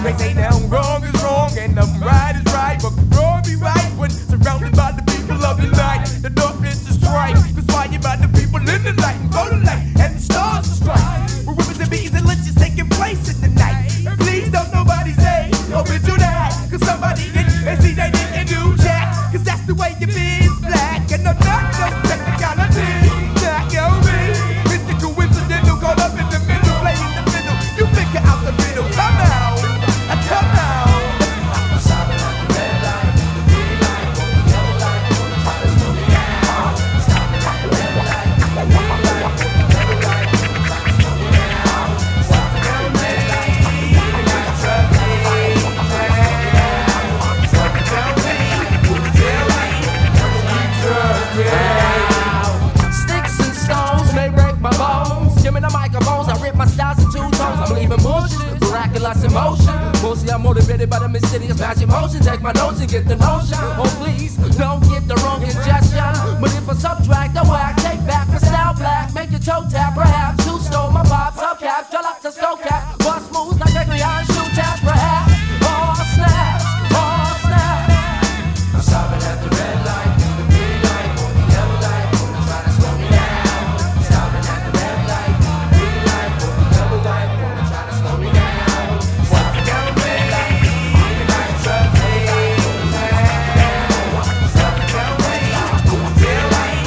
They say now wrong is wrong and the right is right, but wrong be right when surrounded by the people of the night. The darkness is strike, persuaded by the people in the light and for the light and the stars are strike. We're whippers and beatings and lynches taking place in the night. Please don't nobody say open to that, cause somebody and see they didn't do jack, cause that's the way you be is black. And I'm not no technicality, not your me. It's the coincidental caught up in the middle, playing the middle. You figure out the middle, come out, come out. Sticks and stones may break my bones. Give me the microphones, I rip my styles in two tones. I'm leaving bullshit, miraculous emotion. Mostly I'm motivated by the mysterious magic motion. Take my notes and get the notion. Oh please, don't get the wrong ingestion. But if I subtract the whack, take back my style black. Make your toe tap, perhaps. Who stole my pop, subcaps, your like to skull cap. Bust moves like a iron shoe tap, perhaps. Oh snaps, oh snaps. I'm stopping at the red light, the green light, or the yellow light. Wanna try to slow me down. Stopping at the red light, the green light, or the yellow light. Wanna try to slow me down. Stopping at the red light, the green light, traffic light. Stopping at the red light, the tail light.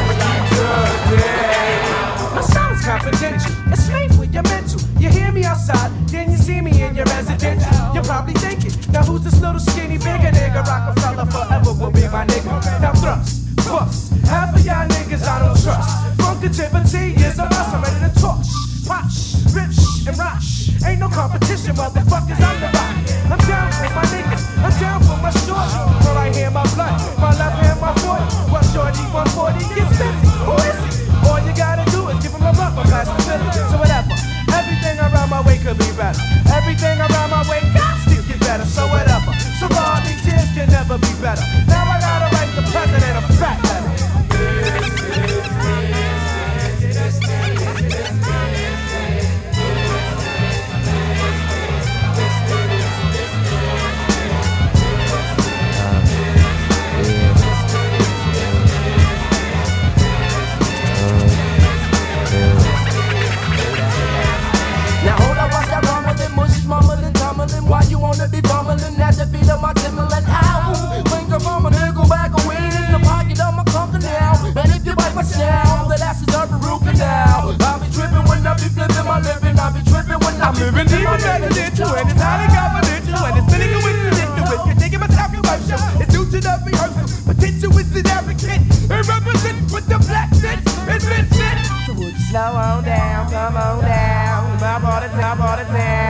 My sound's confidential, it's made for your mental. You hear me outside, then you see me in your residential. You're probably thinking, now who's this little skinny bigger nigga? Rockefeller forever will be my nigga. Now thrust, bust, half of y'all niggas I don't trust. Funkativity is a must, I'm ready to talk. Pop, rip, and rock. Ain't no competition, motherfuckers, I'm the rock. I'm down for my niggas, I'm down for my shorty. My right hand, my blood, my left hand, my 40. Well, shorty 140 gets busy, who is he? All you gotta do is give him a bump, I'm past the middle. So whatever, everything around my way could be better. Everything around my way got to get better, so whatever. So all these tears can never be better. Now I gotta write the president a fat letter. Now hold up, watch that rumbling, mush, mumbling, tumbling. Why you wanna be bumbling at the beat of my Timberland album? Finger from a nickel bag of weed in the pocket of my company now. And if you bite my shell, then that's the root canal. I'll be tripping when I be flipping my living. I'll be tripping when I'm living deep in residential, and it's highly confidential, and it's spinning coincidental. If you're thinking myself commercial, it's due to the rehearsal. Potential is significant, and represent with the black bitch, it's been shit. So would you slow on down, come on down, my body, top of the town.